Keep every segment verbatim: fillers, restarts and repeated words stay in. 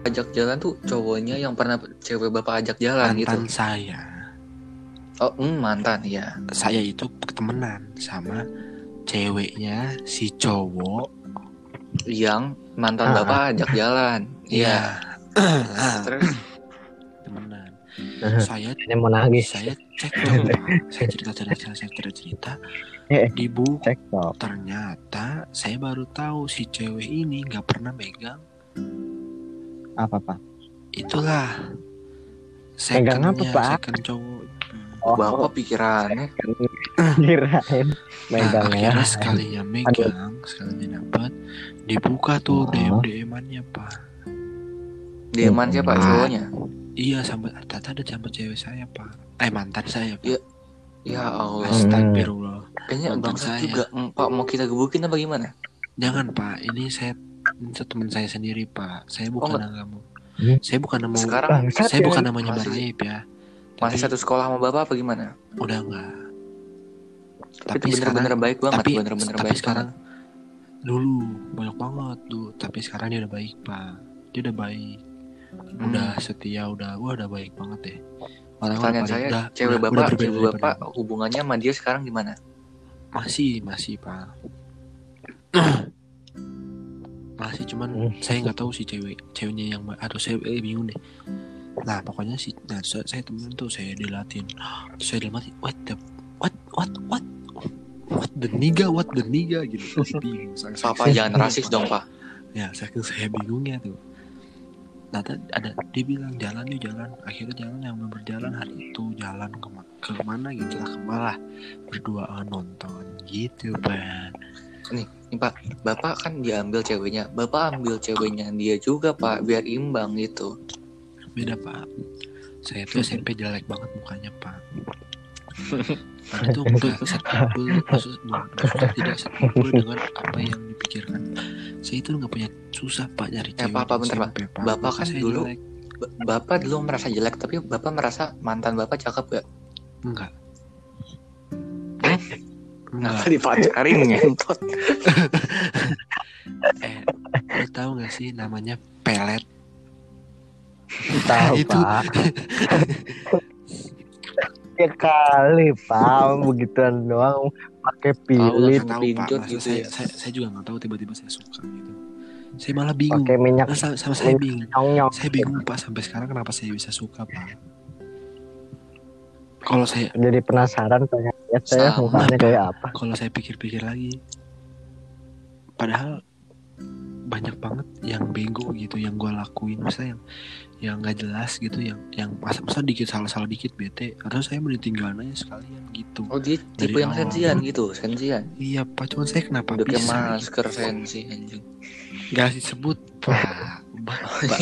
ajak jalan tuh cowoknya yang pernah cewek bapak ajak jalan mantan gitu. Mantan saya. Oh, mm, mantan ya. Saya itu ketemenan sama ceweknya si cowok yang mantan ah, bapak ajak jalan. Iya. Yeah. Terus temenan. Uh, saya ini mau nangis. Saya cek dong, Pak. Saya cerita-cerita, saya cerita-cerita. Di buku ternyata saya baru tahu si cewek ini nggak pernah megang apa Pak? Itulah. Megang apa Pak? Second cowok. Oh, bapak pikirannya kirain megang. Nah, akhirnya sekalinya megang, sekalinya dapat dibuka tuh oh. D M D M-annya Pak. D M-an siapa ah. cowoknya? Iya, sampai tata ada sama cewek saya Pak. Eh mantan saya Pak. Ya, ya Allah. Astagfirullah. Kayaknya bangsat juga. Pak mau kita gebukin apa gimana? Jangan Pak, ini saya ini teman saya sendiri Pak. Saya bukan oh, kamu. Hmm? Saya bukan nama. Sekarang saya bukan namanya Baraib ya. Masih satu sekolah sama bapak apa gimana? Udah enggak. Tapi, tapi bener-bener baik banget. Tapi, bener-bener tapi baik sekarang banget. Dulu banyak banget tuh. Tapi sekarang dia udah baik Pak. Dia udah baik. Hmm. Udah setia, udah wah udah baik banget deh. Pertanyaan saya, udah, cewek udah, bapak, udah cewek bapak hubungannya sama dia sekarang gimana? Masih, masih Pak. Masih cuman hmm. saya nggak tahu si cewek, ceweknya yang aduh saya eh, bingung deh. Nah pokoknya si, nah saya, saya temen tuh saya dilatin, saya dilatin, what the, what, what, what, what the nigga, what the nigga gitu. Bingung. Papa jangan rasis dong Pak. Ya saking saya bingungnya tuh. Nah ada dia bilang jalan yuk jalan, akhirnya jalan yang berjalan hari itu jalan ke ke mana gitu lah, kemalah berduaan nonton gitu Pak. Nih, nih Pak, bapak kan diambil ceweknya, bapak ambil ceweknya dia juga Pak, biar imbang gitu. Beda Pak, saya tuh S M P jelek banget mukanya Pak. Ada tuh nggak setimpul, maksudnya tidak setimpul dengan apa yang dipikirkan. Saya itu nggak punya susah Pak nyari cewek. Eh Pak, bentar Pak. Pak. Bapak kan dulu, jelek. Bapak dulu merasa jelek, tapi bapak merasa mantan bapak cakep gak? Enggak. Kenapa dipacarin ngentot? Eh, lo tahu nggak sih namanya pelet? Tahu itu. Pak. Ya kali Pak, begituan doang pakai pilit. Tahu Pak, gitu saya, ya. saya, saya juga nggak tahu tiba-tiba saya suka gitu. Saya malah bingung. Pakai minyak. Nah, sama, sama saya bingung. Nyong-nyong. Saya bingung Pak sampai sekarang kenapa saya bisa suka Pak. Kalau saya jadi penasaran pengen lihat saya mukanya kayak apa. Kalau saya pikir-pikir lagi, padahal banyak banget yang bego gitu yang gue lakuin, masa yang yang nggak jelas gitu, yang yang masa masa dikit salah-salah dikit bete, atau saya mau ditinggalin aja sekalian gitu. Oh dia tipe yang sensian gitu, sensian. Iya Pak, cuman saya kenapa udah bisa? Udah masker gitu. Sensi anjing. Gak disebut Pak. Bapak.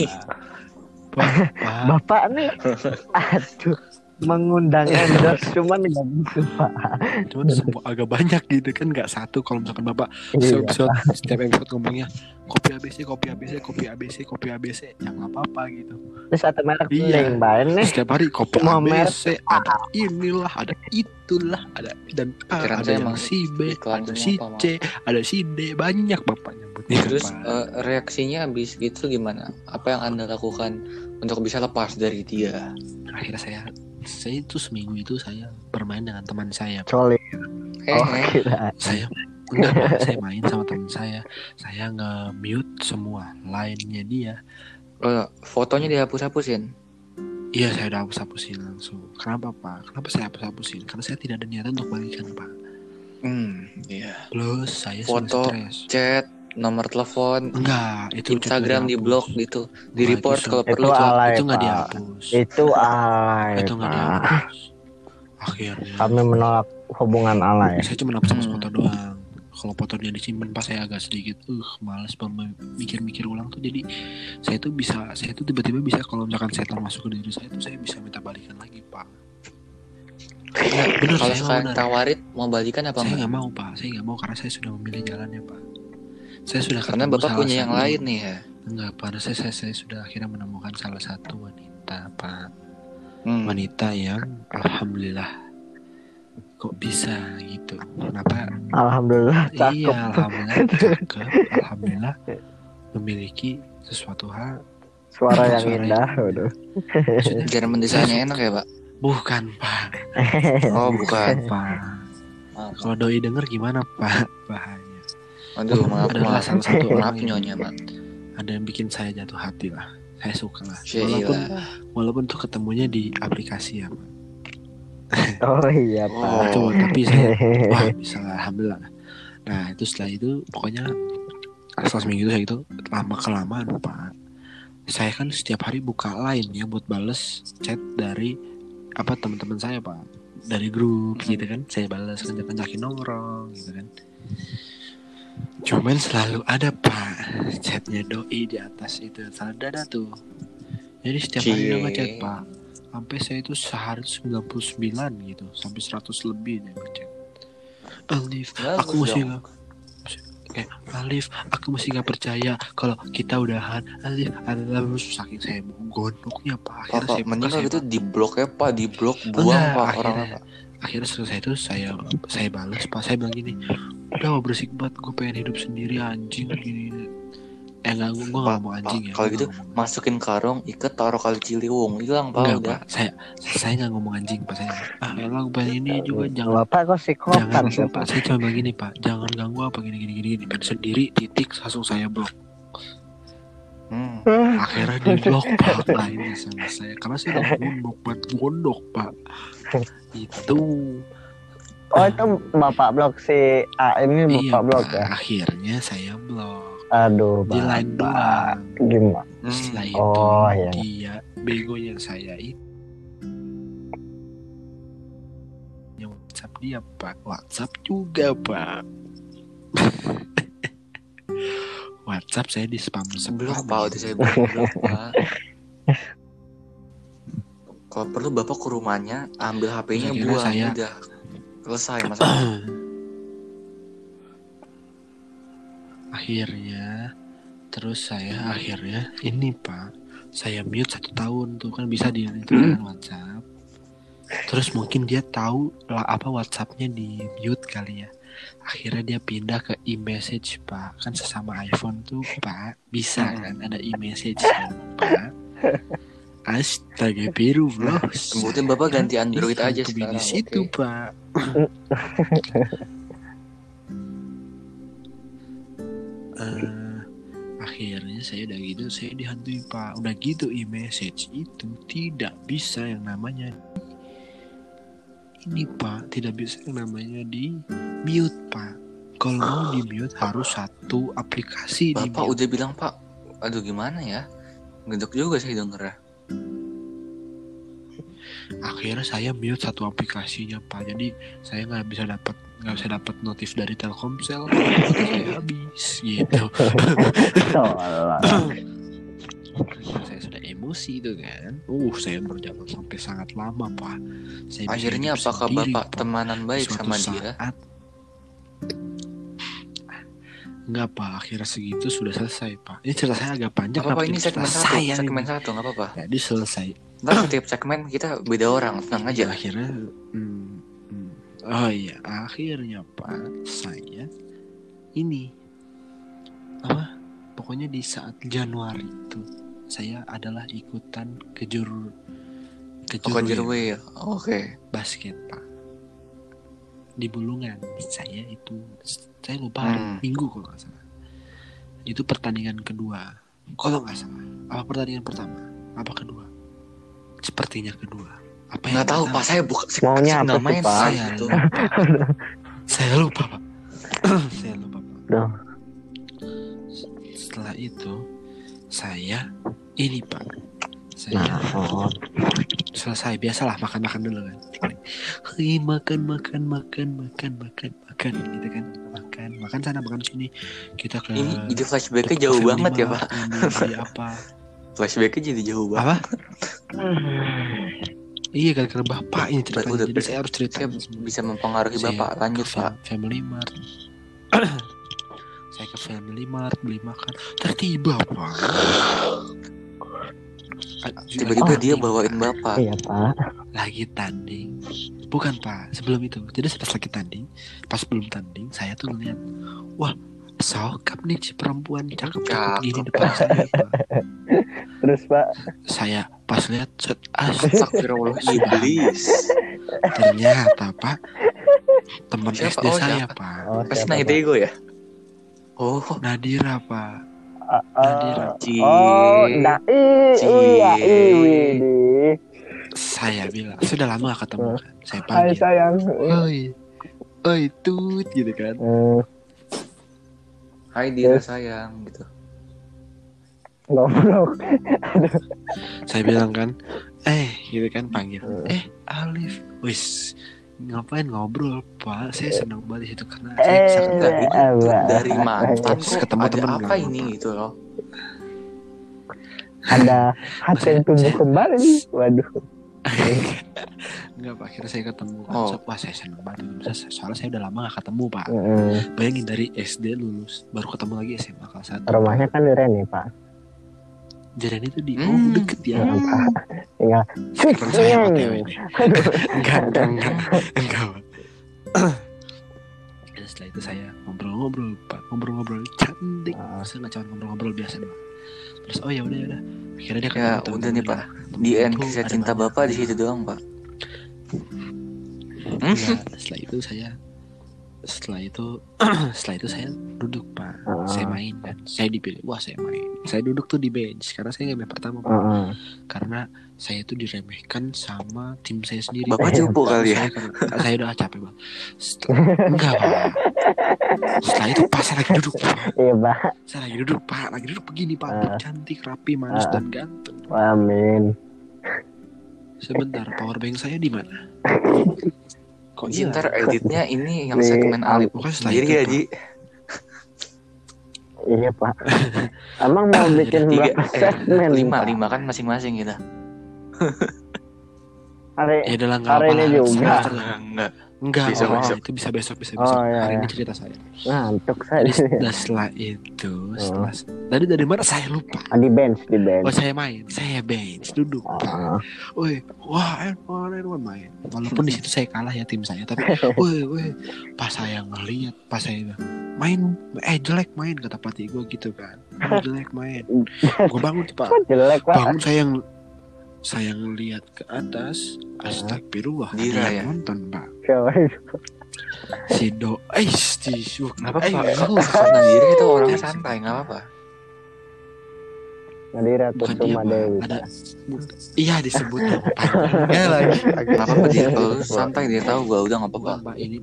Bapak. Bapak nih. Aduh. Mengundang endorse cuman nggak gitu Pak. Cuman semua agak banyak gitu kan, nggak satu. Kalau misalkan Bapak iya, episode, setiap episode ngomongnya kopi A B C, kopi A B C, kopi A B C, kopi A B C, ya nggak apa-apa gitu. Terus satu merek iya. Nih. Setiap hari kopi A B C, ada inilah, ada itulah, ada dan A, ada yang si B, ada si C, ada si D, banyak Bapak nyebutnya. Terus uh, reaksinya habis gitu gimana? Apa yang Anda lakukan untuk bisa lepas dari dia? Akhirnya saya saya itu seminggu itu saya bermain dengan teman saya. Coli. Oh, saya enggak, saya main sama teman saya. Saya nge-mute semua line-nya dia. Oh, fotonya dihapus-hapusin? Iya, saya udah hapus-hapusin langsung. Kenapa Pak? Kenapa saya hapus-hapusin? Karena saya tidak ada niatan untuk balikan Pak. Hmm, iya. Plus saya foto, chat, nomor telepon, enggak, itu Instagram di blok gitu, di report kalau perlu. Itu alay, itu nggak dihapus. Itu alay. Itu nggak dihapus. Akhirnya kami menolak hubungan alay. Saya cuma hapus hmm. foto doang. Kalau fotonya disimpan pas saya agak sedikit, uh, malas mikir-mikir ulang tuh. Jadi saya tuh bisa, saya tuh tiba-tiba bisa kalau misalkan saya masuk ke diri saya tuh saya bisa minta balikan lagi Pak. Nah, bener, kalau sekarang tawarin mau balikan apa? Saya nggak mau Pak, saya nggak mau karena saya sudah memilih jalannya Pak. Saya sudah karena Bapak punya yang satu. Lain nih ya. Enggak, pada saya, saya saya sudah akhirnya menemukan salah satu wanita Pak. Hmm. Wanita yang alhamdulillah kok bisa gitu. Kenapa? Alhamdulillah cakep. Iya, alhamdulillah cakep. Alhamdulillah memiliki sesuatu hal Suara yang Suara indah, yang- waduh. Maksudnya Cara mendesanya enak ya pak? bukan pak. Oh bukan. Pak. Maaf. Kalau doi denger gimana pak? Bahaya. Aduh maaf Adalah maaf. salah satu Maaf orang yang nyonya mak. ada yang bikin saya jatuh hati lah. Saya suka lah. Iya. Walaupun walaupun tuh ketemunya di aplikasi ya pak. Oh iya Oh. pak. Itu tapi saya wah bisa lah, alhamdulillah. Nah itu setelah itu pokoknya setelah seminggu itu saya itu lama kelamaan pak. Saya kan setiap hari buka line ya buat bales chat dari apa teman-teman saya pak, dari grup gitu kan. Saya balas kan ngajakin nongkrong gitu kan. Cuman selalu ada pak chatnya doi di atas itu salah dada tuh. Jadi setiap hari dia Cie. ngechat pak. Sampai saya itu sehari sembilan puluh sembilan gitu, sampai seratus lebih dia ngechat. Alif, Bagus aku masih dong. nggak kayak Alif, aku masih nggak percaya kalau kita udahan. Alif, adalah saking saya gondoknya pak. Akhirnya Pak, saya pak mending buka, kalau saya gitu di blok ya pak, di blok buang Enggak, pak akhirnya, orang pak. akhirnya selesai itu saya saya balas pak, saya bilang gini, udah mau bersih banget, gue pengen hidup sendiri anjing gini. Eh enggak, gue gue nggak Pak, ngomong pak, anjing ya. kalau gua gitu nggak ngomong. masukin karung, ikat taruh kali Ciliwung, hilang pak Enggak udah. pak, saya saya nggak ngomong anjing pak, saya ah elah gue pengen ini juga jangan Bapak kok psikopat jangan ya pak, pak? saya cuma bilang gini pak, jangan ganggu apa gini gini gini gini, pengen sendiri titik langsung saya blok. Hmm. Akhirnya di blok pak lainnya sama saya karena saya udah gondok banget gondok pak itu. Oh itu bapak blok si A ini Iya bapak blok pak, ya? akhirnya saya blok Aduh di line bapak. doang. Gimana? Hmm. Setelah itu Oh, iya. dia begonya saya itu yang WhatsApp dia pak, WhatsApp juga pak. WhatsApp saya di spam Blok spam pak, udah saya blok pak. Kalau perlu bapak ke rumahnya, ambil H P-nya Kira-kira buang, saya- udah selesai masalah. Akhirnya terus saya akhirnya ini pak, saya mute satu tahun tuh kan bisa di itu kan WhatsApp. Terus mungkin dia tahu lah apa WhatsAppnya di mute kali ya. Akhirnya dia pindah ke e-message pak, kan sesama iPhone tuh pak bisa kan ada e-message kan pak. Astaga biru bro. Kemudian bapak ganti Android aja Di sekarang. situ Oke. pak. Eh, akhirnya saya udah gitu saya dihantui pak, udah gitu e-message itu tidak bisa yang namanya ini pak, tidak bisa yang namanya di mute pak. Kalau mau di mute harus satu aplikasi di Bapak mute. udah bilang pak, aduh gimana ya, ngedok juga saya denger ya. Akhirnya saya mute satu aplikasinya pak, jadi saya nggak bisa dapat nggak bisa dapat notif dari Telkomsel, kuota saya habis gitu. Tolong. Karena saya sudah emosi itu kan, uh saya berjalan sampai sangat lama pak. Saya bisa Akhirnya hidup apakah sendiri, bapak Pak. temanan baik Suatu sama dia? saat, enggak pak, akhirnya segitu sudah selesai pak. Ini cerita saya agak panjang. Apa pak tapi ini cerita segmen satu, saya segmen ini. satu nggak apa-apa. Jadi selesai. Ntar setiap segmen kita beda orang, tenang aja. Akhirnya, hmm, hmm. oh iya, akhirnya pak saya ini apa? Pokoknya di saat Januari itu saya adalah ikutan kejur kejur Pokok Jerway, oke. basket pak di Bulungan. Saya itu saya lupa hari Hmm. Minggu kalau nggak salah. Itu pertandingan kedua kalau nggak salah. Apa pertandingan pertama? Apa kedua? Sepertinya kedua. Apa yang Nggak tahu pertama? pak, saya buka Maunya saya apa nggak tuh, main Pak? pak Saya itu. lupa. Saya lupa pak. Saya lupa pak. Duh. Setelah itu saya ini pak. Saya Nah, oh. selesai biasalah makan-makan dulu kan. Hei, makan makan makan makan makan makan gitu kan, makan makan sana makan sini, kita ke Ini jadi flashbacknya ke jauh Family banget ya Mart, pak. ini beli apa Flashbacknya jadi jauh banget. apa iya gara-gara bapak ini ceritanya, Udah, jadi saya harus cerita Saya bisa mempengaruhi Saya bapak. Lanjut ke pak. Fam- Family Mart. Saya ke Family Mart beli makan, tertiba pak. Tiba-tiba Lagi dia tanding, bawain Pak. bapak. Iya pak. Lagi tanding, bukan pak, sebelum itu. Jadi pas lagi tanding, pas belum tanding, saya tuh ngeliat, wah sokap nih si perempuan cakep cakep Cakep. gini depan saya Pak. Terus Pak, Saya pas lihat set Astagfirullah, iblis. ternyata Pak teman Siapa? S D Oh, saya siapa? Pak. oh Pas siapa naik Pak? Dego ya? Oh, Nadira Pak. Ah, Nadira. ah, Cie. oh, dai, Cie. iya, iwidi. Saya bilang sudah lama gak ketemu kan. Saya Hai panggil. sayang. Oi, oi tut gitu kan. Hmm, Hai Dira sayang gitu. goblok. Saya bilang kan, eh gitu kan panggil. Eh Alif, wis ngapain ngobrol Pak? Saya senang banget di situ karena saya bisa Eh, Enggak, ini eh, tuh eh, dari mantan Terus kok ketemu ada temen apa nggak, ini Pak? gitu loh. ada hati yang tumbuh Saya- kembali. Waduh. Enggak Pak, akhirnya saya ketemu. Oh. So, wah saya senang banget. So- Soalnya saya udah lama gak ketemu Pak. Mm-mm. Bayangin dari S D lulus, baru ketemu lagi S M A kelas satu. Rumahnya kan di Reni Pak. Jadi itu di Hmm. oh deket ya. Hmm. Tinggal Sekarang saya O T W Aduh. nih. Enggak, enggak, enggak, enggak Pak. Dan setelah itu saya ngobrol-ngobrol Pak, ngobrol-ngobrol cantik. Ah. Saya nggak cuma ngobrol-ngobrol biasa Pak. Terus oh ya udah ya udah. Akhirnya dia Ya ketemu udah temen-temen nih dia. Pak. Temen Di end tuh kisah ada cinta banyak. Bapak di situ doang, Pak. Enggak, setelah itu saya setelah itu setelah itu saya duduk Pak. Ah. Saya main kan. Saya dipilih. Wah, saya main. Saya duduk tuh di bench karena saya nggak main pertama Pak. Heeh. Karena saya tuh diremehkan sama tim saya sendiri. Bapak Pak. cupu kali ya. Saya, karena- saya udah capek Pak. Setelah, enggak Pak. Setelah itu pas saya lagi duduk Pak. Iya Pak. Saya lagi duduk Pak. Lagi duduk begini Pak. Ah. Cantik, rapi, manis Ah. dan ganteng. Amin. Sebentar, power bank saya di mana? Kok Ji, iya? ntar editnya ini yang Nih, segmen Alif Pokoknya setelah sendiri itu, ya Pak. Ji. Iya Pak. Emang mau bikin Tiga, berapa eh, segmen? lima, Pak? lima kan masing-masing kita. Hari Ya udah lah, nggak Hari apa-apa ini lah. juga. Semester- Enggak. Enggak, Besok, oh, besok. itu bisa besok, bisa Oh, besok. iya, Hari iya. ini cerita saya. ngantuk saya. Jadi setelah, setelah itu, setelah tadi dari mana saya lupa. Ah, di bench, di bench. Oh saya main, saya bench, duduk. Ah. Woi, wah, Erwan, Erwan main. Walaupun di situ saya kalah ya tim saya, tapi, woi, woi, pas saya ngeliat, pas saya main, eh jelek main kata pelatih gue gitu kan, "Oh, jelek main. Gue bangun tuh Pak, Kok jelek Pak? bangun saya yang saya ngeliat ke atas, astagfirullah, Dira ada ya? yang nonton Pak. Si Do, eh, si Syuk, Kenapa eh, Pak? nggak usah. Karena diri itu orang santai, enggak apa-apa. Nadira Bukan dia Kusuma Pak, Dewi. ada, iya disebut nama panjangnya lagi. Enggak apa-apa dia kalau lu santai dia tahu gua udah enggak apa-apa. Bukan Pak, ini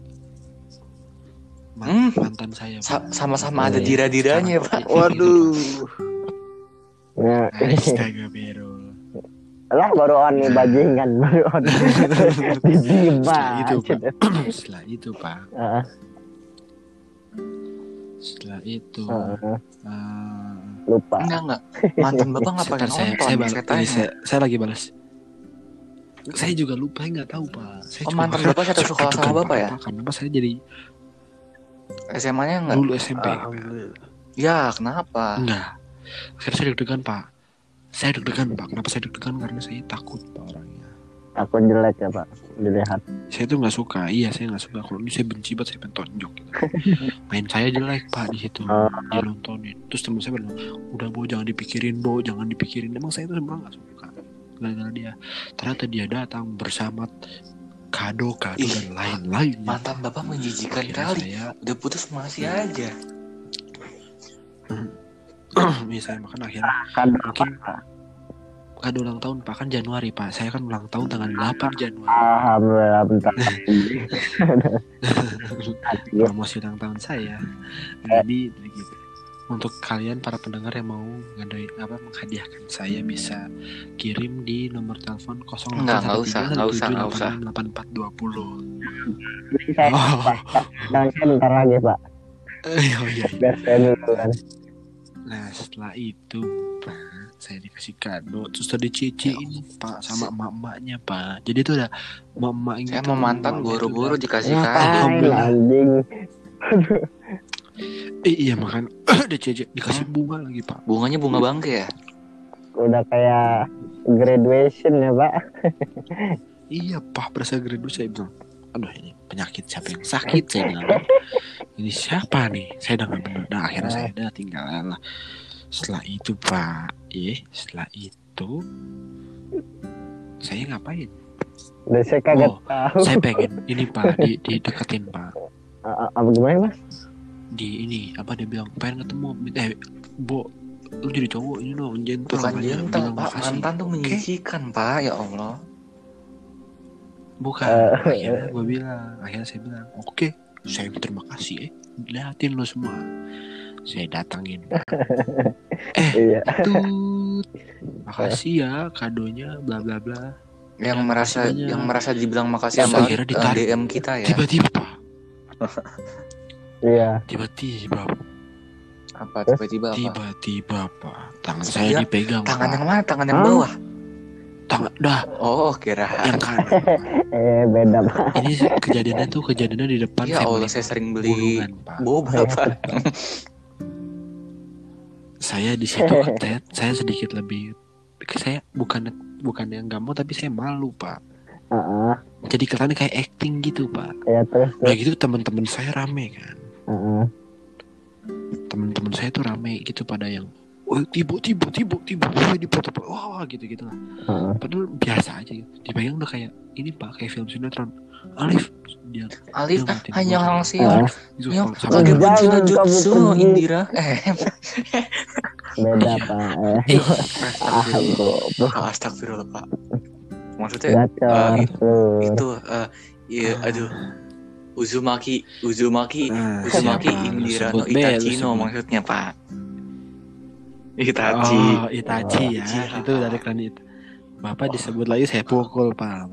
Ma- Hmm. mantan saya Pak. Sa- sama-sama ada Iya, dira-diranya, sekarang- Pak. Waduh. Ya, Astagfirullah. lah baru on nih bajingan, baru on. Dijima. Setelah itu Pak, setelah itu Pak, Heeh, setelah itu heeh. eh, Lupa. Enggak, enggak. Mantan Bapak enggak pakai sebentar, saya nonton, saya balas, saya ini tanya. saya, saya lagi balas. Saya juga lupa, nggak tahu Pak. Saya Oh, juga- mantan Bapak satu saya sekolah sama deg-degan, Bapak ya? Pak, karena Pak saya jadi S M A-nya enggak? dulu S M P. Ya, kenapa? Enggak. Akhirnya saya deg-degan Pak. Saya deg-degan Pak. Kenapa saya deg-degan? Karena saya takut Pak orangnya. Takut jelek ya Pak, dilihat. Saya tuh nggak suka. Iya saya nggak suka. Kalau ini saya benci banget, saya pengen tonjok. Gitu. Main saya jelek Pak di situ. Oh. Dia nontonin. Terus teman saya bilang, udah Bo jangan dipikirin Bo, jangan dipikirin. Emang saya tuh sebenarnya nggak suka. Gara-gara dia. Ternyata dia datang bersama kado-kado Ih, dan lain-lain. Mantan Bapak menjijikan Akhirnya kali. saya, Udah putus masih aja. Iya saya makan akhirnya Kan mungkin kado ulang tahun Pak kan Januari Pak. Saya kan ulang tahun tanggal delapan Januari. alhamdulillah bentar. Iya. Promosi ulang tahun saya. Jadi begitu. Untuk kalian para pendengar yang mau ngadain apa menghadiahkan saya bisa kirim di nomor telepon nol Enggak, delapan enggak usah, enggak usah, enggak usah. delapan empat dua nol. Ini saya, Oh, dan saya bentar lagi Pak. oh iya. Biar saya dulu kan. Nah setelah itu Pak saya dikasih kado terus tadi ciciin Pak sama emak-emaknya Pak. Jadi itu ada emak-emak Saya gitu, mau mantan emaknya buru-buru itu dikasih Ngapain kado. Alhamdulillah. anjing? udah- Eh, iya makan ada cici dikasih bunga lagi Pak. Bunganya bunga bangke ya? Udah kayak graduation ya Pak. Iya Pak berasa graduasi saya bilang. Aduh ini penyakit siapa yang sakit saya bilang. ini siapa nih, saya udah nggak bener. Nah akhirnya saya udah tinggal lah. Setelah itu pak, eh setelah itu saya ngapain? Udah saya kaget Oh, tahu. saya pengen ini pak, di dideketin pak. A- Apa gimana mas? Di ini apa dia bilang pengen ketemu, eh Bo, lu jadi cowok ini dong, gentle. Bukan makanya gentle bilang pak, makasih. mantan tuh menyisikan pak, ya Allah. Bukan, Eh, akhirnya gue bilang, akhirnya saya bilang, oke, saya terima kasih, eh, liatin lo semua, saya datangin, eh, Iya. tut, makasih ya kadonya, bla bla bla. Yang Ya, merasa makasih banyak. yang merasa dibilang makasih Terus sama akhirnya eh, ditarik. D M kita ya. Tiba-tiba, Iya. tiba-tiba, Apa tiba-tiba apa? tiba-tiba, pak, tangan Terus saya dia dipegang, Tangan pak. yang mana? Tangan yang Hah? bawah. Tangan, dah, Oh, kira. yang kanan. Eh beda pak. Ini kejadiannya tuh kejadiannya di depan Ya Allah, family saya sering beli Bulungan, pak. boba pak. Saya di situ saya, saya sedikit lebih, saya bukan bukan yang nggak mau, tapi saya malu pak. Heeh. Jadi kesannya kayak acting gitu pak. Ya terus. Nah terus. gitu teman-teman saya rame kan, Heeh. teman-teman saya tuh rame gitu pada yang, oh tibo tibo tibo tibo, oh di foto, wah gitu gitu lah. Heeh. Padahal biasa aja gitu. Dipegang udah kayak ini pak, kayak film sinetron. Alif dia Alif dia ngeliatin hanya gua, langsung. gitu, Yang sama- Oh, lagi jangan bujina kamu jutsu pergi. Indira. Eh, Beda Iya. pak. Eh. Eh, Ah goblok. astagfirullah pak. Maksudnya Gacor eh, lu. itu eh ya aduh. Uzumaki, Uzumaki, Nah, Uzumaki siapa? Lu Indira sebut no be, lu Itachi no sebut. maksudnya pak. Itachi. Oh, Itachi ya. Uchiha. Itu dari klan itu. Bapak disebut lagi saya pukul, Pak.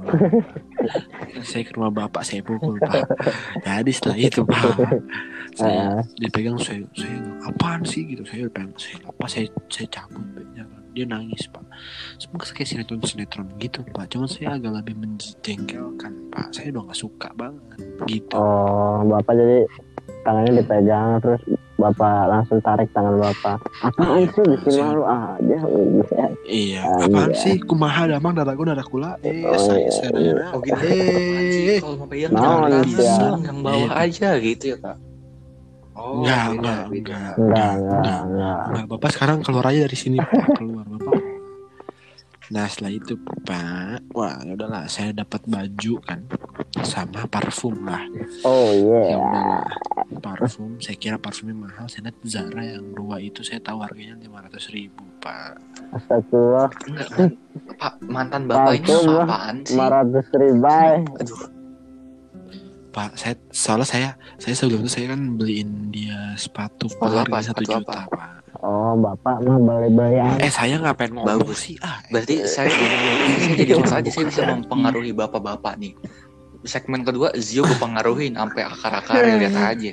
Saya ke rumah Bapak saya pukul, Pak. Jadi setelah itu, Pak, saya dipegang, saya saya apaan sih gitu. Saya pengen saya apa saya saya cabut be-nya. Dia nangis, Pak. Semoga kayak sinetron-sinetron gitu, Pak. Cuman saya agak lebih menjengkelkan, Pak. Saya udah gak suka banget gitu. Oh, bapak jadi tangannya dipegang terus bapak langsung tarik tangan bapak. Apaan sih bikin malu aja? Iya, Ah, apaan iya. sih? Kumaha damang dadaku dadakula. Eh, Oh, saya iya, saya iya. dana. Oh gitu. Eh, Kalau mau pegang Nah, jangan tangan, iya. yang bawah Iya. aja gitu ya kak. Oh, Enggak, beda, enggak, beda. enggak. Enggak, enggak, enggak. Enggak, Bapak sekarang keluar aja dari sini, Pak. Keluar, Bapak. Nah, setelah itu, Pak, wah, ya udahlah, saya dapat baju kan sama parfum lah. Oh Ya iya. udahlah, parfum. Saya kira parfumnya mahal. Saya lihat Zara yang dua itu saya tahu harganya lima ratus ribu, Pak. Astagfirullah. Enggak, man- Pak, mantan bapak ini Parfum lah. apaan sih? lima ratus ribu. Aduh, Pak, saya soalnya saya saya sebelum itu saya kan beliin dia sepatu, Sepatu Pak, apa? harganya satu Sepatu juta, apa? Pak. Oh, bapak mah beli-beli aja. Eh, saya ngapain ngomong Bagus. sih? Ah, berarti saya, saya jadi host aja, saya bisa mempengaruhi bapak-bapak nih. Segmen kedua, Zio gue pengaruhin sampai akar-akar, lihat aja.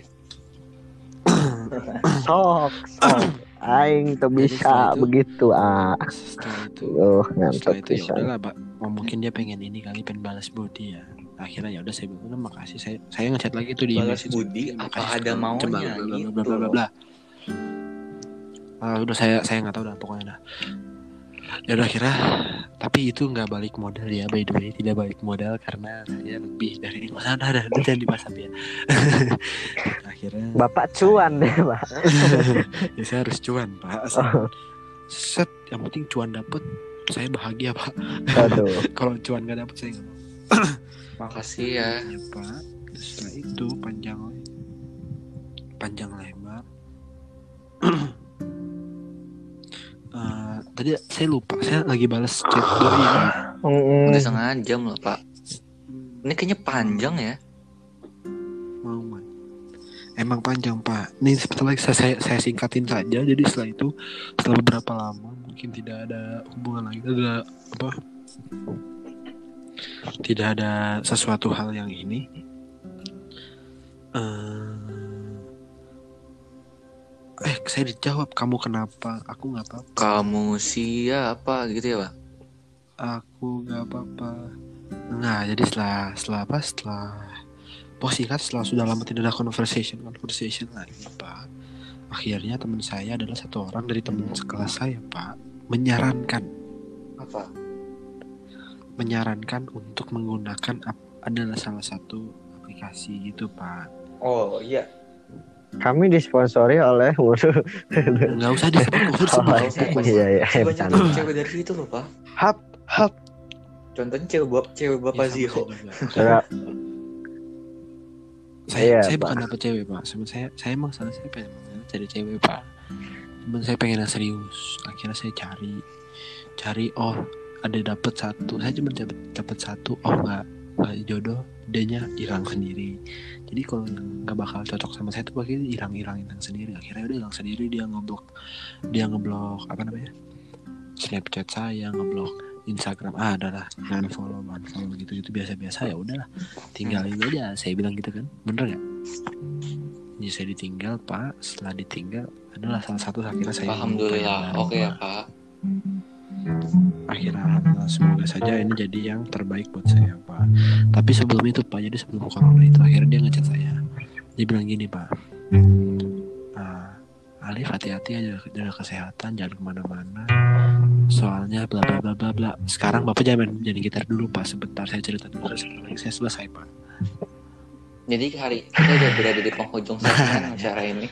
Sok, sok. Aing tuh Jadi bisa setelah itu- begitu ah. setelah itu Oh, setelah ngantuk itu ya bisa. udahlah, Pak. Oh, mungkin dia pengen ini kali, pengen balas budi ya. Akhirnya ya udah saya bilang, "Udah, makasih." Saya saya ngechat lagi tuh di Balas message. budi apa Makasih ada sekali. maunya Coba, bla, bla, bla, gitu. bla, bla, bla. Ah, udah saya saya nggak tahu dah pokoknya dah. Ya udah akhirnya, tapi itu nggak balik modal ya, by the way, tidak balik modal karena saya lebih dari masa dah dah dah, jangan dipasang ya. Akhirnya Bapak cuan deh, Pak. ya saya harus cuan, Pak. Oh, Set, yang penting cuan dapet, saya bahagia, Pak. aduh. Kalau cuan nggak dapet saya nggak mau. Makasih ya. Ya, Pak. Setelah itu panjang panjang lebar. Uh, tadi saya lupa, saya lagi balas chat doi, Pak. Mm-mm. Udah setengah jam loh pak. Ini kayaknya panjang ya. Mau, Man. Emang panjang, Pak. Ini setelah saya, saya saya singkatin saja. Jadi setelah itu, setelah beberapa lama mungkin tidak ada hubungan lagi, tidak ada apa? Tidak ada sesuatu hal yang ini. Uh, eh, saya dijawab, kamu kenapa? Aku nggak apa-apa. Kamu siapa gitu ya pak? Aku nggak apa-apa. Nah, jadi setelah setelah apa? Setelah postingan, setelah sudah lama tidak ada conversation conversation lagi, Pak. Akhirnya teman saya adalah satu orang dari teman sekelas saya, Pak, menyarankan Apa? menyarankan untuk menggunakan ap- adalah salah satu aplikasi gitu, Pak. Oh iya. Kami disponsori oleh Waduh. Nggak usah disebut, nggak usah disebut. Oh, Nggak usah, Pokoknya. iya iya Masih banyak bercanda. tuh cewek dari situ loh, Pak. Hap hap. Contohnya cewek bap cewek bapak Iya, sama Zio. saya juga. Sudah Saya, Iya, saya Pak. bukan dapet cewek pak. Sebenarnya saya, saya emang salah saya pengen cari cewek pak. Cuman saya pengen yang serius. Akhirnya saya cari, cari oh ada dapet satu. Saya cuma dapet dapet satu. Oh nggak nggak jodoh, dianya hilang sendiri. Jadi kalau yang nggak bakal cocok sama saya tuh pasti hilang-hilang hilang sendiri. Akhirnya udah hilang sendiri, dia ngeblok, dia ngeblok apa namanya? Snapchat saya, ngeblok Instagram, ah adalah unfollow unfollow gitu gitu biasa-biasa, ya udahlah tinggalin aja, saya bilang gitu kan, bener nggak? Jadi saya ditinggal pak, setelah ditinggal adalah salah satu akhirnya saya Alhamdulillah, oke ya Pak. Akhirnya alhamdulillah, semoga saja ini jadi yang terbaik buat saya pak. Tapi sebelum itu pak, jadi sebelum corona itu akhirnya dia ngechat saya, dia bilang gini pak, ah, Alif hati-hati aja, jaga kesehatan, jangan kemana-mana. Soalnya bla bla bla bla bla. Sekarang bapak jangan main jadi gitar dulu pak, sebentar saya cerita dulu, sebentar saya selesai pak. Jadi hari kita udah berada di penghujung segmen acara ini.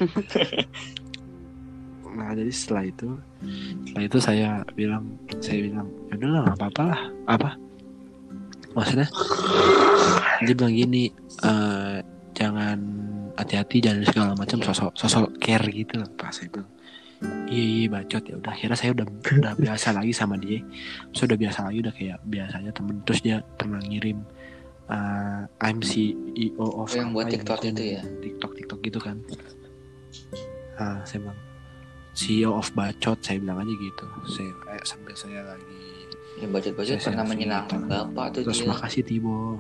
Nah jadi setelah itu, setelah itu saya bilang, saya bilang, yaudah lah nggak apa-apa lah, apa? Maksudnya dia bilang gini, e, jangan hati-hati, jangan segala macam, sosok sosok care gitu lah pak. Saya bilang iya iya bacot, ya udah. Akhirnya saya udah udah biasa lagi sama dia, saya udah biasa lagi, udah kayak biasanya temen. Terus dia pernah ngirim uh, I'm C E O of Oh, yang buat apa TikTok ya, itu ya? TikTok TikTok gitu kan. Nah saya bilang C E O of bacot, saya bilang aja gitu. Saya eh, sambil saya lagi Ya bacot-bacot saya pernah selfie menyenangkan gitu. bapak tuh Terus dia. makasih Tibo.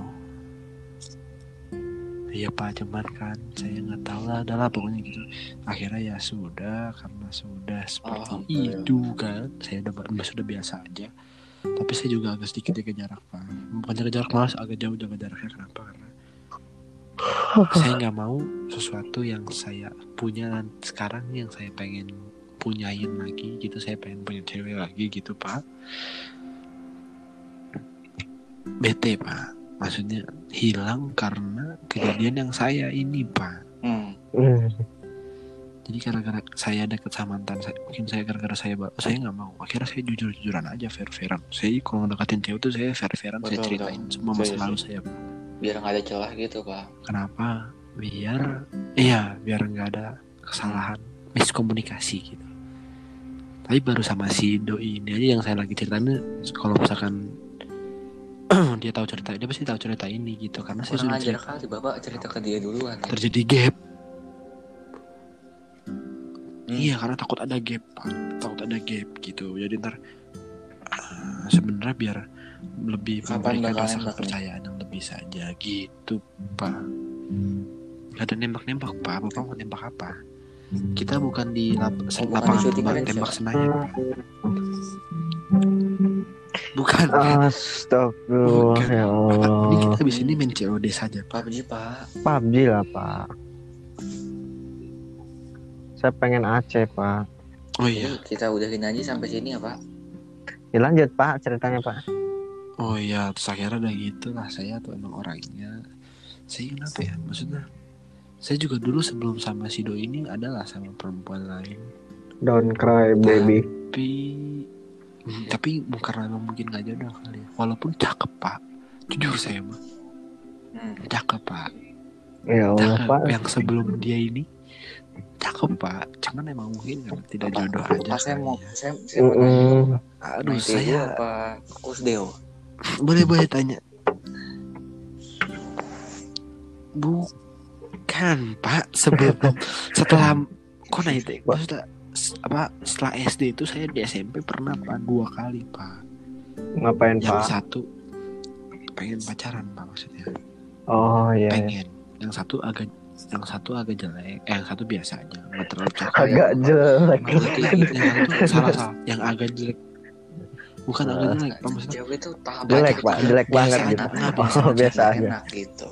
Iya pak, cuman kan saya nggak tahu lah, adalah pokoknya gitu. Akhirnya ya sudah, karena sudah seperti Oh, itu kan, saya udah sudah biasa aja. Tapi saya juga agak sedikit jaga jarak pak, bukan jaga jarak, malas agak jauh jaga jaraknya. Kenapa? Karena saya nggak mau sesuatu yang saya punya sekarang yang saya pengen punyain lagi gitu. Saya pengen punya cewek lagi gitu pak. Bete pak. Maksudnya hilang karena kejadian yang saya ini pak. Hmm. Hmm. Jadi gara-gara saya deket sama mantan saya, mungkin saya gara-gara saya saya nggak mau. Akhirnya saya jujur-jujuran aja, fair-fairan. Saya kalau ngedeketin cewek tuh saya fair-fairan, saya Betul, ceritain betul. semua masa Serius, lalu sih. saya pak. Biar nggak ada celah gitu Pak. Kenapa? Biar iya biar nggak ada kesalahan, miskomunikasi gitu. Tapi baru sama si doi ini aja yang saya lagi ceritain, kalau misalkan dia tahu cerita, dia pasti tahu cerita ini gitu, karena saya Kurang sudah ajar cerita, kali bapak cerita ke dia duluan. Ya. terjadi gap. Hmm. Iya karena takut ada gap pak, takut ada gap gitu. Jadi ntar uh, sebenarnya biar lebih Kapan memberikan bakal rasa nembak kepercayaan yang lebih saja gitu pak. Gak ada nembak-nembak pak, bapak mau nembak apa? Kita bukan di lap- Oh, bukan lapangan di syuting tembak, range, tembak ya? Senayan pak. Bukan Ah. kan? Astagfirullah Bukan. ya Pak, ini kita Allah. habis ini main C O D saja P U pak. B G Pak. P U B G lah pak. Saya pengen Aceh pak. Oh Jadi iya, kita udahin aja sampai sini ya Pak. Ya, lanjut pak ceritanya pak. oh iya. Terus akhirnya udah gitu lah, saya tuh emang orangnya. Saya kenapa ya? Maksudnya saya juga dulu sebelum sama si doi ini adalah sama perempuan lain. Don't cry baby. Tapi hmm, tapi karena emang mungkin gak jodoh kali ya. Walaupun cakep pak, jujur saya mah Hmm. cakep pak, Ya Allah cakep. pak. Yang sebelum dia ini cakep pak, cuman emang mungkin karena tidak Pak, jodoh aja Pak, saya kali mau ya. saya, saya mau nanya. Mm-mm. Aduh Mau saya saya apa Kusdeo? boleh boleh tanya. Bukan pak, sebelum setelah kok naik teh, maksudnya s- apa setelah S D itu saya di S M P pernah pak dua kali pak. Ngapain Yang pak? satu pengen pacaran pak, maksudnya Oh iya. iya. pengen. Yang satu agak yang satu agak jelek, eh, yang satu biasa aja, nggak terlalu cakep. Agak jelek. Yang satu, yang satu salah salah, yang agak jelek. Bukan agak jelek, pak, maksudnya Cewek itu tahap Jelek aja pak, gitu. jelek Biasa banget aja, gitu. nah, biasa Oh aja. biasa Nggak aja. enak gitu.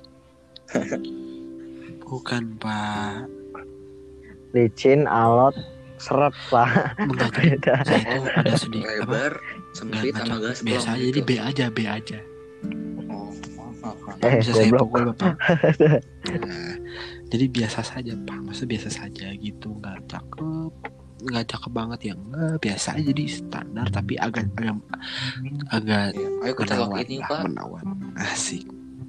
bukan pak, Licin, alot, seret pak. enggak jadi. Beda. Saya itu ada sedikit apa? Lebar, Nggak, sempit nggak sama cakep. gaspol. Biasa aja, jadi B aja, B aja. Oh, maaf, maaf, maaf. Eh Bisa saya goblok. pukul bapak. Nah, Jadi biasa saja pak, masa biasa saja gitu, nggak cakep, nggak cakep banget ya nggak, biasa aja, jadi standar tapi agak agak agak Ya, ayo kita menawan log ini lah, pak. menawan, asik.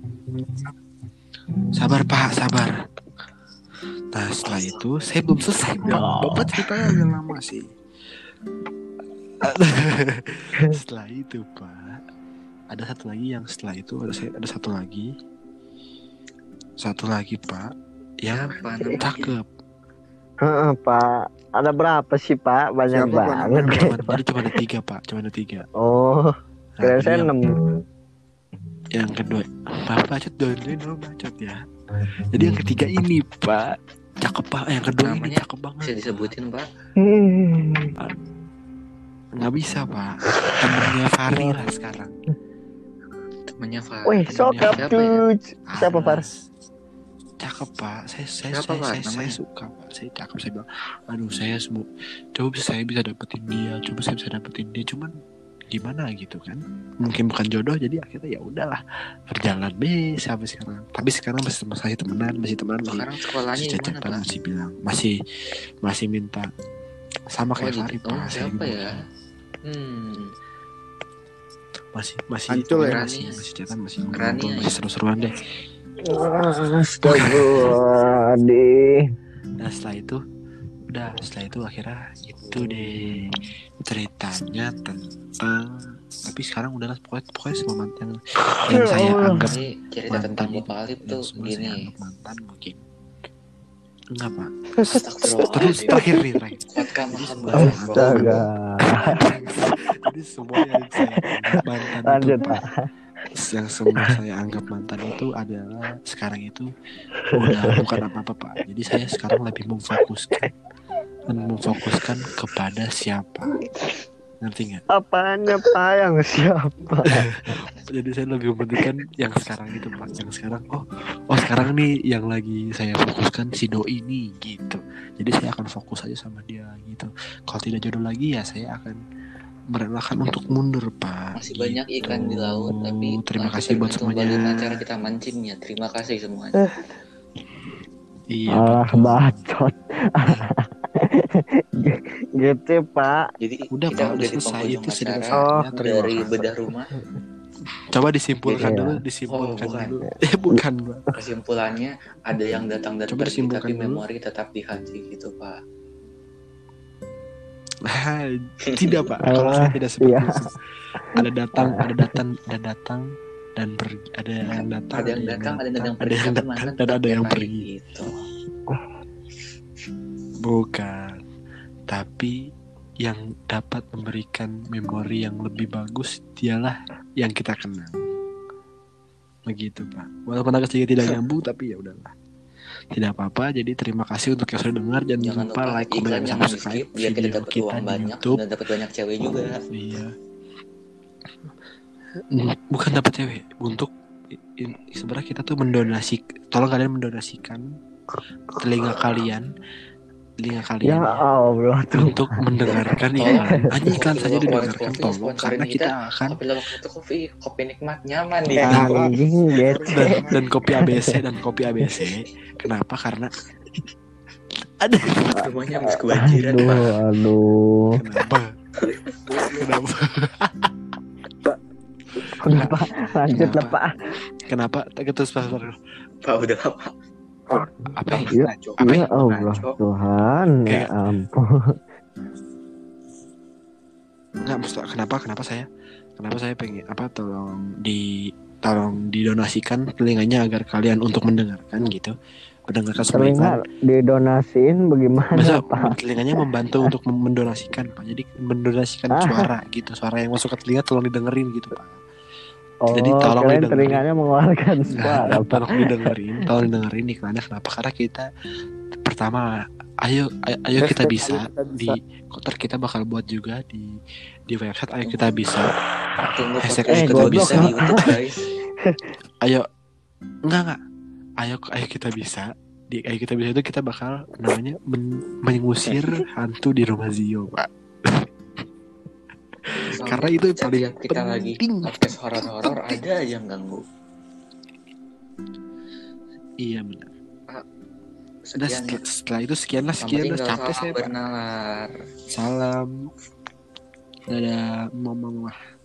Sabar pak, sabar. Nah setelah itu saya belum selesai pak, bapak ceritanya agak lama sih. Setelah itu pak, ada satu lagi yang setelah itu ada saya ada satu lagi, satu lagi pak yang Siapa namanya? cakep. Heeh, Pak. Ada berapa sih, Pak? Banyak Siapa, Pak, banget. namanya? Cuman, jadi cuma ada tiga pak, cuma ada tiga. Oh, Nah, kira jadi saya yang, enam. yang kedua, Pak bacot doain dong bacot ya. Jadi yang ketiga ini pak, cakep pak. Yang kedua ini Namanya cakep banget. Bisa disebutin pak? Hmm. Nggak bisa pak, temennya Fari lah sekarang. Temennya Far. Wih, temennya sokap siapa tuh. Siapa, Pak? Alas. Cakep pak, saya saya Siapa, saya, Pak, saya, saya namanya? suka pak, saya cakep, saya bilang, aduh saya semua, coba bisa saya bisa dapetin dia, coba saya bisa dapetin dia, cuman gimana gitu kan, mungkin bukan jodoh, jadi akhirnya ya udahlah berjalan deh sampai sekarang. Tapi sekarang masih masih temenan, masih temenan, masih, Sekarang sekolahnya masih di mana cecetan, pak? masih bilang, masih masih minta sama Oh, kayak jadi Fari oh, pak, saya siapa bilang, ya? Hmm. masih masih Hancur pokoknya ya, masih Rani. masih cecetan, masih Rani ngobrol, ya. masih seru-seruan deh. Astagfirullahaladzim. Nah setelah itu udah, setelah itu akhirnya itu deh ceritanya tentang, tapi sekarang udahlah, pokoknya pokoknya semua mantan yang saya anggap Ini cerita mantan tentang itu, Bapak Alif yang tuh semua saya gini. anggap mantan mungkin enggak pak. Terus Astagfirullahaladzim. terakhir nih terakhir, Kuatkan jadi hamba. semua saya Astaga. jadi semua yang saya anggap mantan itu Lanjut, pak, Pak. yang semua saya anggap mantan itu adalah sekarang itu udah bukan apa-apa pak. Jadi saya sekarang lebih memfokuskan dan memfokuskan kepada siapa, ngerti nggak? Apanya, Pak? Yang siapa? Jadi saya lebih mementingkan yang sekarang itu pak, yang sekarang oh oh sekarang nih yang lagi saya fokuskan si doi ini gitu. Jadi saya akan fokus aja sama dia gitu. Kalau tidak jodoh lagi ya saya akan merelakan untuk mundur pak. Masih gitu. banyak ikan di laut, tapi Terima masih kasih buat tergantung semuanya. bagaimana cara kita mancingnya. Terima kasih semuanya. Iya Ah, betul. bacot. Gitu, Pak. Jadi Udah, kita Pak, udah udah di selesai. penghujung Itu sudah acara selesai. Oh, terima dari kasih. bedah rumah. Coba disimpulkan Iya. dulu, disimpulkan Oh, bukan. dulu. Eh bukan pak. Kesimpulannya ada yang datang dan Coba pergi, disimpulkan tapi dulu. memori tetap di hati gitu pak. Tidak pak, kalau saya tidak seperti Iya. itu. Ada datang, ada datang, ada datang dan pergi. Ada yang datang, Ada yang datang, ada yang ada pergi, yang tapi datang mantan dan ada tetap yang baik pergi. gitu. Bukan, tapi yang dapat memberikan memori yang lebih bagus dialah yang kita kenal. Begitu pak. Walaupun agak sedikit tidak nyambung, tapi ya udahlah. Tidak apa-apa. Jadi terima kasih untuk yang sudah dengar. Jangan, Jangan lupa lupa like, komen, iklan dan jangan di subscribe skip biar kita video dapat kita uang di banyak YouTube. dan dapat banyak cewek juga. Iya. Bukan dapat cewek, untuk i- i- sebenarnya kita tuh mendonasi, tolong kalian mendonasikan telinga kalian, telinga Ya kalian ya, Allah tuh. untuk mendengarkan Tolong. iklan. Hanya iklan saja Kopi Luwak didengarkan, Coffee tolong, sponsorin karena kita. kita akan Kopi Luwak itu kopi, kopi nikmat nyaman di Nah, hati. Anjing, bete. dan, dan kopi A B C dan kopi A B C. Kenapa? Karena ada Semuanya habis kebanjiran Aduh, pak. aduh. kenapa? Kenapa? Udah, Pak. Lanjut lah, Pak. Kenapa? Terus pas Pak udah apa? apa? Ya, Apa ya ya? Allah Tuhan. Ya Kayak- ampun. Enggak, maksud kenapa kenapa saya kenapa saya pengen apa tolong di tolong didonasikan telinganya agar kalian untuk mendengarkan gitu, mendengarkan semua Telinga iklan. didonasiin bagaimana, Masa Pak? telinganya membantu untuk mem- mendonasikan pak, jadi mendonasikan Ah. suara gitu, suara yang masuk ke telinga tolong didengerin gitu pak. Oh, Jadi tolong kalian didengerin. telinganya mengeluarkan suara, Nah, Pak. tolong didengerin, tolong didengerin iklannya. Kenapa? Karena kita pertama, ayo ayo, ayo kita bisa di kotor, kita bakal buat juga di di website. Ayo kita bisa. Tunggu Hashtag podcast eh, kita goblok, bisa Pak. di YouTube guys. Ayo enggak enggak. Ayo ayo kita bisa. Di ayo kita bisa itu kita bakal namanya men- mengusir hantu di rumah Zio, Pak. Karena itu yang paling Setiap kita lagi penting. podcast horor-horor ada aja yang ganggu. Iya benar. Udah sekian ya. sek- setelah itu sekian lah Selamat sekian lah tinggal, capek salam saya Pak. bernalar. Salam. Dadah mama mama.